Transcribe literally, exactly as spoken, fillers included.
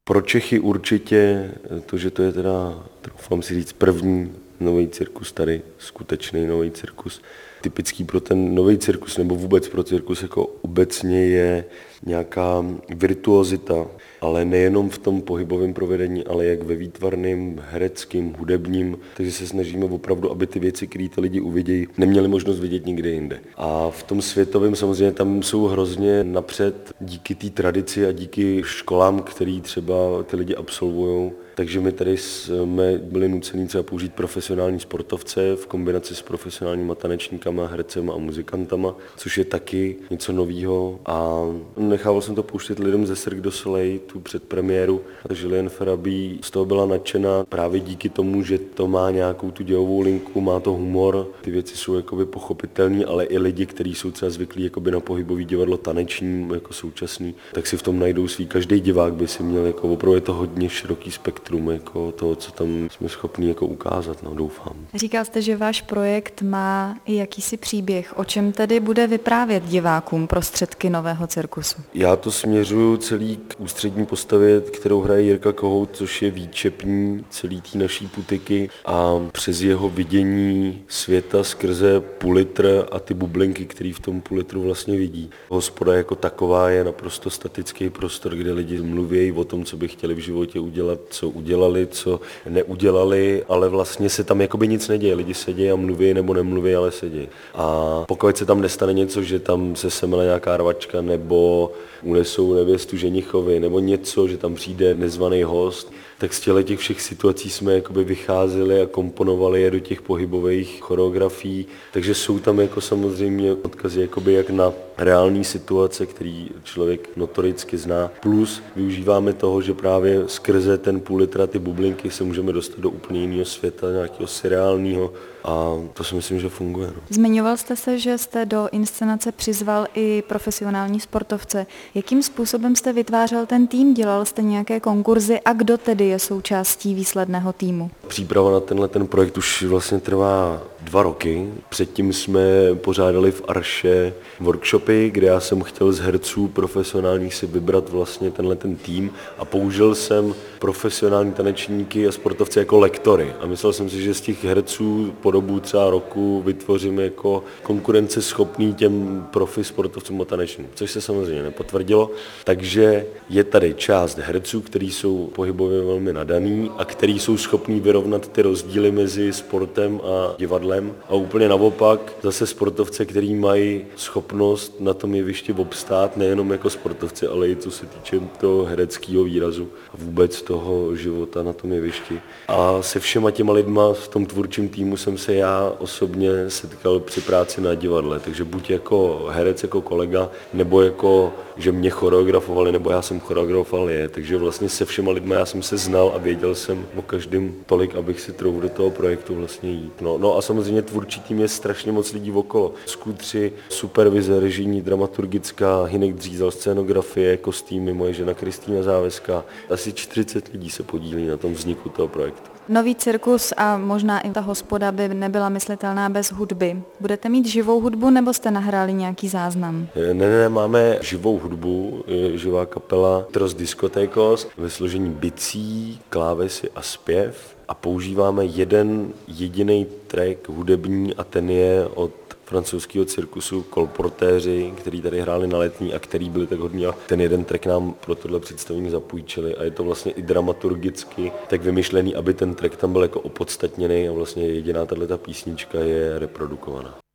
Pro Čechy určitě to, že to je teda, troufám si říct, první nový cirkus tady, skutečný nový cirkus. Typický pro ten nový cirkus nebo vůbec pro cirkus jako obecně je nějaká virtuozita, ale nejenom v tom pohybovém provedení, ale jak ve výtvarném, hereckém, hudebním. Takže se snažíme opravdu, aby ty věci, které ty lidi uvidějí, neměli možnost vidět nikde jinde. A v tom světovém samozřejmě tam jsou hrozně napřed díky té tradici a díky školám, který třeba ty lidi absolvují. Takže my tady jsme byli nuceni třeba použít profesionální sportovce v kombinaci s profesionálníma tanečníkama, hercema a muzikantama, což je taky něco novýho. A nechával jsem to pouštět lidem ze Cirque du Soleil, tu předpremiéru. Julien Farabee z toho byla nadšená právě díky tomu, že to má nějakou tu dějovou linku, má to humor. Ty věci jsou jakoby pochopitelné, ale i lidi, kteří jsou třeba zvyklí jakoby na pohybový divadlo taneční, jako současný, tak si v tom najdou svý. Každý divák by si měl, jako opravdu je to hodně široký spektrum jako toho, co tam jsme schopni jako ukázat, no, doufám. Říkal jste, že váš projekt má i jakýsi příběh. O čem tedy bude vyprávět divákům prostředky nového cirkusu? Já to směřuju celý k ústřední postavě, kterou hraje Jirka Kohout, což je výčepní celý té naší putiky a přes jeho vidění světa skrze půl litr a ty bublinky, který v tom půl litru vlastně vidí. Hospoda jako taková je naprosto statický prostor, kde lidi mluví o tom, co by chtěli v životě udělat, co udělali, co neudělali, ale vlastně se tam jakoby nic neděje. Lidi sedí a mluví nebo nemluví, ale sedí. A pokud se tam nestane něco, že tam se semele nějaká rvačka nebo unesou nevěstu ženichovi nebo něco, že tam přijde nezvaný host, tak z těle těch všech situací jsme jakoby vycházeli a komponovali je do těch pohybových choreografií, takže jsou tam jako samozřejmě odkazy jakoby jak na reální situace, který člověk notoricky zná, plus využíváme toho, že právě skrze ten půl litra ty bublinky se můžeme dostat do úplně jiného světa, nějakého seriálního, a to si myslím, že funguje. No. Zmiňoval jste se, že jste do inscenace přizval i profesionální sportovce. Jakým způsobem jste vytvářel ten tým? Dělal jste nějaké konkurzy a kdo tedy je součástí výsledného týmu? Příprava na tenhle ten projekt už vlastně trvá dva roky. Předtím jsme pořádali v Arše workshopy, kde já jsem chtěl z herců profesionálních si vybrat vlastně tenhle ten tým a použil jsem profesionální tanečníky a sportovce jako lektory. A myslel jsem si, že z těch herců po dobu třeba roku vytvořím jako konkurenceschopný těm profi sportovcům a tanečním, což se samozřejmě nepotvrdilo. Takže je tady část herců, kteří jsou pohybově velmi nadaný a kteří jsou schopní vyrovnat ty rozdíly mezi sportem a divadlem. A úplně naopak zase sportovce, kteří mají schopnost na tom jevišti obstát nejenom jako sportovci, ale i co se týče toho hereckého výrazu a vůbec toho života na tom jevišti. A se všema těma lidma v tom tvůrčím týmu jsem se já osobně setkal při práci na divadle, takže buď jako herec, jako kolega, nebo jako, že mě choreografovali, nebo já jsem choreografoval je, takže vlastně se všema lidma já jsem se znal a věděl jsem o každém tolik, abych si trochu do toho projektu vlastně jít. No, no a samozřejmě tvůrčí tým je strašně moc lidí okolo. Skútři, supervize, režijní, dramaturgická, Hynek Dřízal, scénografie, kostýmy, moje žena Kristýna Záveska. Asi čtyřicet lidí se podílí na tom vzniku toho projektu. Nový cirkus a možná i ta hospoda by nebyla myslitelná bez hudby. Budete mít živou hudbu nebo jste nahráli nějaký záznam? Ne, ne, máme živou hudbu, živá kapela Tros Diskotékos ve složení bicí, klávesy a zpěv a používáme jeden jediný track hudební a ten je od francouzského cirkusu Kolportéři, který tady hráli na Letní a který byli tak hodní a ten jeden track nám pro tohle představení zapůjčili a je to vlastně i dramaturgicky tak vymyšlený, aby ten track tam byl jako opodstatněný a vlastně jediná tato písnička je reprodukovaná.